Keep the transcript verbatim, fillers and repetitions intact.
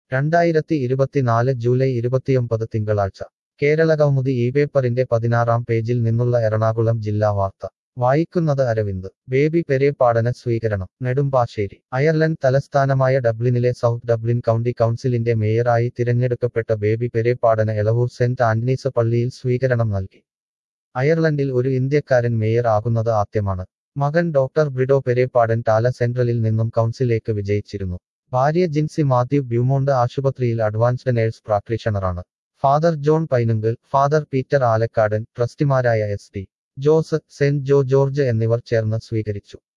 രണ്ടായിരത്തി ഇരുപത്തിനാല് ജൂലൈ ഇരുപത്തിയൊമ്പത് തിങ്കളാഴ്ച കേരളകൗമുദി ഈ പേപ്പറിന്റെ പതിനാറാം പേജിൽ നിന്നുള്ള എറണാകുളം ജില്ലാ വാർത്ത വായിക്കുന്നത് അരവിന്ദ് ബേബി പെരേപ്പാടന് സ്വീകരണം നെടുമ്പാശ്ശേരി അയർലൻഡ് തലസ്ഥാനമായ ഡബ്ലിനിലെ സൗത്ത് ഡബ്ലിൻ കൗണ്ടി കൗൺസിലിന്റെ മേയറായി തിരഞ്ഞെടുക്കപ്പെട്ട ബേബി പെരേപ്പാടന് എളവൂർ സെന്റ് ആന്റണീസ് പള്ളിയിൽ സ്വീകരണം നൽകി അയർലൻഡിൽ ഒരു ഇന്ത്യക്കാരൻ മേയർ ആകുന്നത് ആദ്യമാണ് മകൻ ഡോക്ടർ ബ്രിഡോ പെരേപ്പാടൻ ടാല സെൻട്രലിൽ നിന്നും കൗൺസിലേക്ക് വിജയിച്ചിരുന്നു ഭാര്യ ജിൻസി മാത്യു ബ്യൂമോണ്ട് ആശുപത്രിയിൽ അഡ്വാൻസ്ഡ് നേഴ്സ് പ്രാക്ടീഷണറാണ് father John Painunkal father Peter Alakkadan ട്രസ്റ്റിമാരായ എസ് ടി ജോസ് സെന്റ് ജോ ജോർജ് എന്നിവർ ചേർന്ന് സ്വീകരിച്ചു